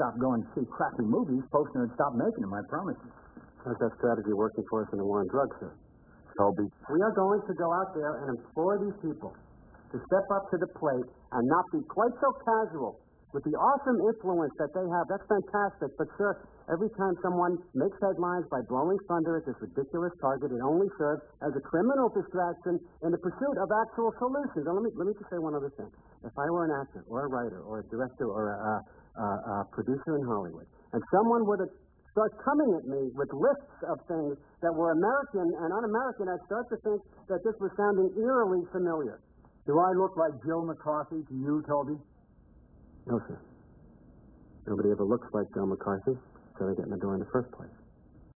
stop going to see crappy movies, Postner would stop making them, I promise you. How's that strategy working for us in the war on drugs, sir? Toby. We are going to go out there and implore these people to step up to the plate and not be quite so casual with the awesome influence that they have. That's fantastic. But, sir, every time someone makes headlines by blowing thunder at this ridiculous target, it only serves as a criminal distraction in the pursuit of actual solutions. And let me just say one other thing. If I were an actor or a writer or a director or a producer in Hollywood, and someone were to start coming at me with lists of things that were American and un-American, I'd start to think that this was sounding eerily familiar. Do I look like Joe McCarthy to you, Toby? No, sir. Nobody ever looks like Joe McCarthy, so they get in the door in the first place.